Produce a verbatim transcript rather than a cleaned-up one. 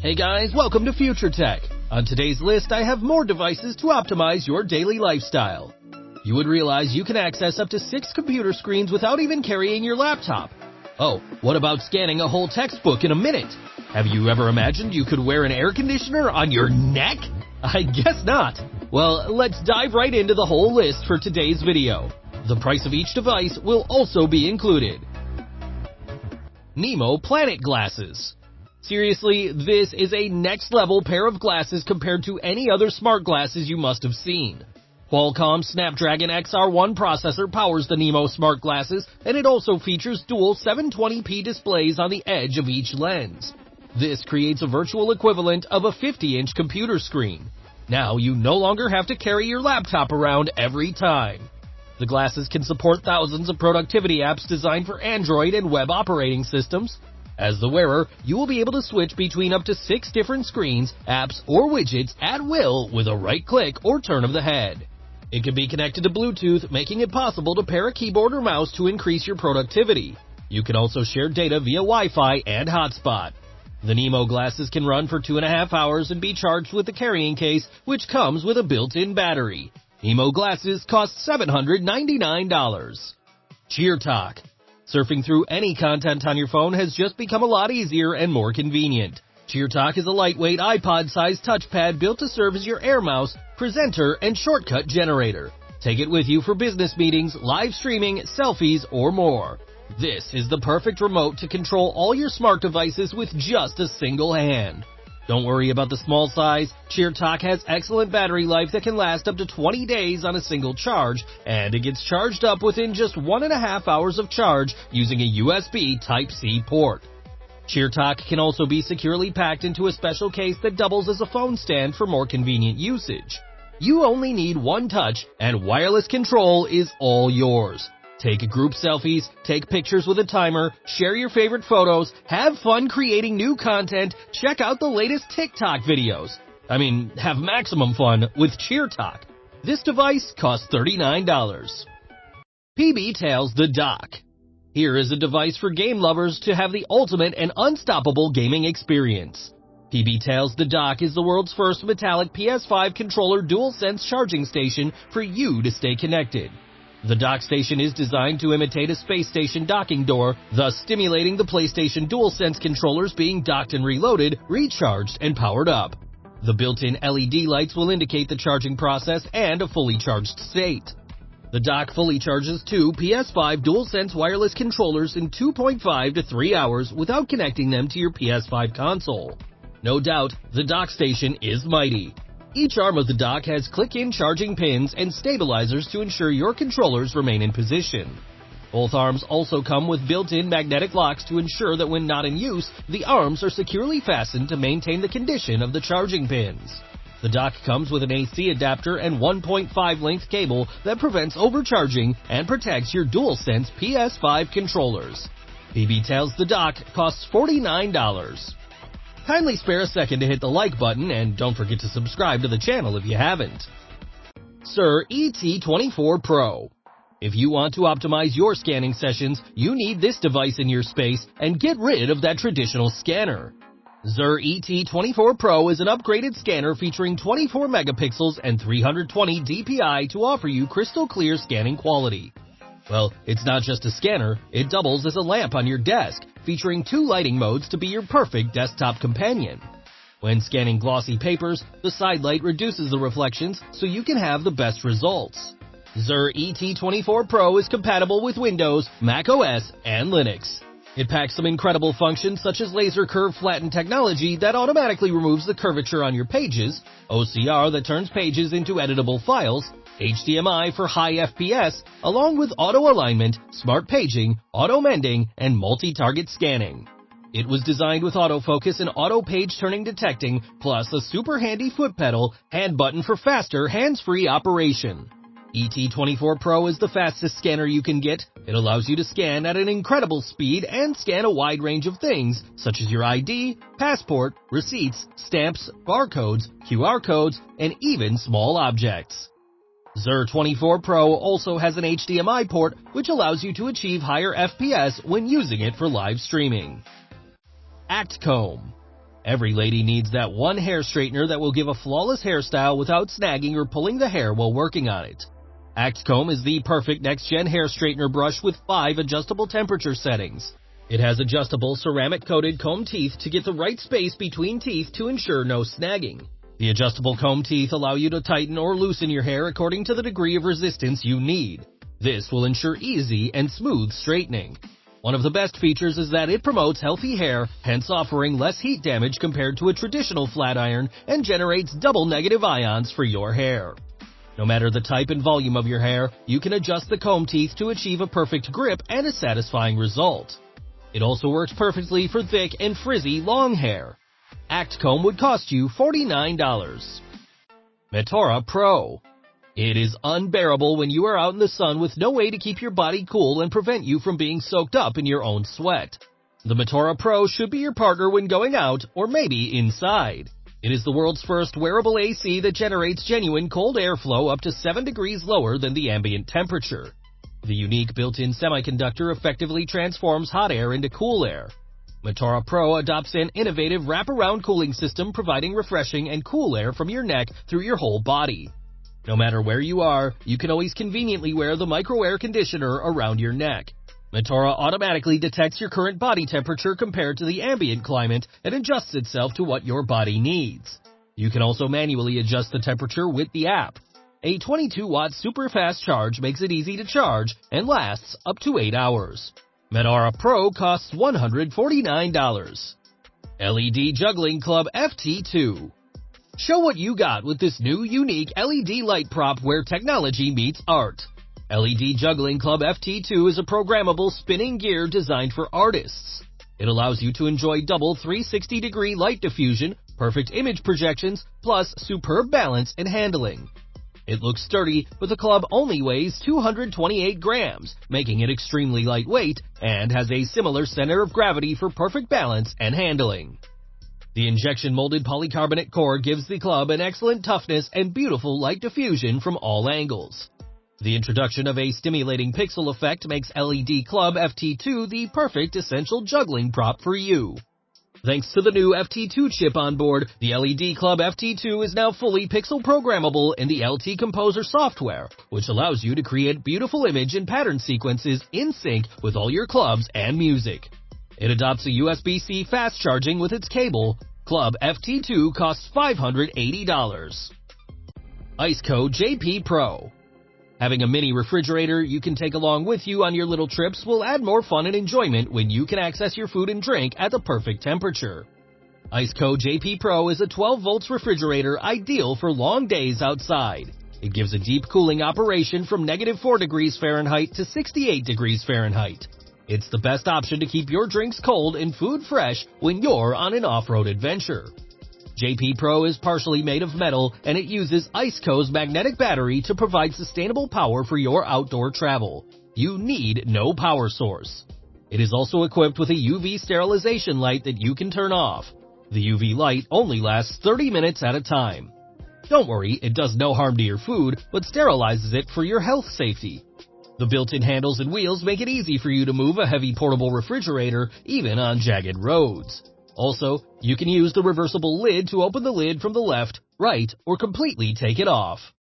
Hey guys, welcome to Future Tech. On today's list, I have more devices to optimize your daily lifestyle. You would realize you can access up to six computer screens without even carrying your laptop. Oh, what about scanning a whole textbook in a minute? Have you ever imagined you could wear an air conditioner on your neck? I guess not. Well, let's dive right into the whole list for today's video. The price of each device will also be included. Nemo Planet Glasses. Seriously, this is a next-level pair of glasses compared to any other smart glasses you must have seen. Qualcomm's Snapdragon X R one processor powers the Nemo smart glasses, and it also features dual seven twenty p displays on the edge of each lens. This creates a virtual equivalent of a fifty inch computer screen. Now you no longer have to carry your laptop around every time. The glasses can support thousands of productivity apps designed for Android and web operating systems. As the wearer, you will be able to switch between up to six different screens, apps, or widgets at will with a right click or turn of the head. It can be connected to Bluetooth, making it possible to pair a keyboard or mouse to increase your productivity. You can also share data via Wi-Fi and hotspot. The Nemo glasses can run for two and a half hours and be charged with the carrying case, which comes with a built-in battery. Nemo glasses cost seven hundred ninety-nine dollars. CheerTalk. Surfing through any content on your phone has just become a lot easier and more convenient. CheerTalk is a lightweight iPod-sized touchpad built to serve as your air mouse, presenter, and shortcut generator. Take it with you for business meetings, live streaming, selfies, or more. This is the perfect remote to control all your smart devices with just a single hand. Don't worry about the small size. CheerTalk has excellent battery life that can last up to twenty days on a single charge, and it gets charged up within just one and a half hours of charge using a U S B Type C port. CheerTalk can also be securely packed into a special case that doubles as a phone stand for more convenient usage. You only need one touch, and wireless control is all yours. Take group selfies, take pictures with a timer, share your favorite photos, have fun creating new content, check out the latest TikTok videos. I mean, have maximum fun with CheerTalk. This device costs thirty-nine dollars. P B Tales The Dock. Here is a device for game lovers to have the ultimate and unstoppable gaming experience. P B Tales The Dock is the world's first metallic P S five controller DualSense charging station for you to stay connected. The dock station is designed to imitate a space station docking door, thus stimulating the PlayStation DualSense controllers being docked and reloaded, recharged, and powered up. The built-in L E D lights will indicate the charging process and a fully charged state. The dock fully charges two P S five DualSense wireless controllers in two point five to three hours without connecting them to your P S five console. No doubt, the dock station is mighty. Each arm of the dock has click-in charging pins and stabilizers to ensure your controllers remain in position. Both arms also come with built-in magnetic locks to ensure that when not in use, the arms are securely fastened to maintain the condition of the charging pins. The dock comes with an A C adapter and one point five length cable that prevents overcharging and protects your DualSense P S five controllers. P B Tales The Dock costs forty-nine dollars. Kindly spare a second to hit the like button, and don't forget to subscribe to the channel if you haven't. Sir E T twenty-four Pro. If you want to optimize your scanning sessions, you need this device in your space and get rid of that traditional scanner. Sir E T twenty-four Pro is an upgraded scanner featuring twenty-four megapixels and three hundred twenty D P I to offer you crystal clear scanning quality. Well, it's not just a scanner, it doubles as a lamp on your desk, featuring two lighting modes to be your perfect desktop companion. When scanning glossy papers, the side light reduces the reflections so you can have the best results. Sir E T twenty-four Pro is compatible with Windows, Mac O S, and Linux. It packs some incredible functions such as laser curve flatten technology that automatically removes the curvature on your pages, O C R that turns pages into editable files, H D M I for high F P S, along with auto alignment, smart paging, auto mending, and multi-target scanning. It was designed with autofocus and auto page turning detecting, plus a super handy foot pedal, hand button for faster hands-free operation. E T twenty-four Pro is the fastest scanner you can get. It allows you to scan at an incredible speed and scan a wide range of things, such as your I D, passport, receipts, stamps, barcodes, Q R codes, and even small objects. Sir twenty-four Pro also has an H D M I port, which allows you to achieve higher F P S when using it for live streaming. Actcomb. Every lady needs that one hair straightener that will give a flawless hairstyle without snagging or pulling the hair while working on it. ActComb is the perfect next-gen hair straightener brush with five adjustable temperature settings. It has adjustable ceramic-coated comb teeth to get the right space between teeth to ensure no snagging. The adjustable comb teeth allow you to tighten or loosen your hair according to the degree of resistance you need. This will ensure easy and smooth straightening. One of the best features is that it promotes healthy hair, hence offering less heat damage compared to a traditional flat iron, and generates double negative ions for your hair. No matter the type and volume of your hair, you can adjust the comb teeth to achieve a perfect grip and a satisfying result. It also works perfectly for thick and frizzy long hair. ActComb would cost you forty-nine dollars. Metora Pro. It is unbearable when you are out in the sun with no way to keep your body cool and prevent you from being soaked up in your own sweat. The Metora Pro should be your partner when going out or maybe inside. It is the world's first wearable A C that generates genuine cold airflow up to seven degrees lower than the ambient temperature. The unique built-in semiconductor effectively transforms hot air into cool air. Metora Pro adopts an innovative wraparound cooling system providing refreshing and cool air from your neck through your whole body. No matter where you are, you can always conveniently wear the micro air conditioner around your neck. Metora automatically detects your current body temperature compared to the ambient climate and adjusts itself to what your body needs. You can also manually adjust the temperature with the app. A twenty-two watt super fast charge makes it easy to charge and lasts up to eight hours. Metora Pro costs one hundred forty-nine dollars. L E D Juggling Club F T two. Show what you got with this new, unique L E D light prop where technology meets art. L E D Juggling Club F T two is a programmable spinning gear designed for artists. It allows you to enjoy double three hundred sixty degree light diffusion, perfect image projections, plus superb balance and handling. It looks sturdy, but the club only weighs two hundred twenty-eight grams, making it extremely lightweight, and has a similar center of gravity for perfect balance and handling. The injection-molded polycarbonate core gives the club an excellent toughness and beautiful light diffusion from all angles. The introduction of a stimulating pixel effect makes L E D Club F T two the perfect essential juggling prop for you. Thanks to the new F T two chip on board, the L E D Club F T two is now fully pixel programmable in the L T Composer software, which allows you to create beautiful image and pattern sequences in sync with all your clubs and music. It adopts a U S B C fast charging with its cable. Club F T two costs five hundred eighty dollars. Iceco J P Pro. Having a mini refrigerator you can take along with you on your little trips will add more fun and enjoyment when you can access your food and drink at the perfect temperature. Iceco J P Pro is a twelve volts refrigerator ideal for long days outside. It gives a deep cooling operation from negative four degrees Fahrenheit to sixty-eight degrees Fahrenheit. It's the best option to keep your drinks cold and food fresh when you're on an off-road adventure. J P Pro is partially made of metal, and it uses Iceco's magnetic battery to provide sustainable power for your outdoor travel. You need no power source. It is also equipped with a U V sterilization light that you can turn off. The U V light only lasts thirty minutes at a time. Don't worry, it does no harm to your food, but sterilizes it for your health safety. The built-in handles and wheels make it easy for you to move a heavy portable refrigerator, even on jagged roads. Also, you can use the reversible lid to open the lid from the left, right, or completely take it off.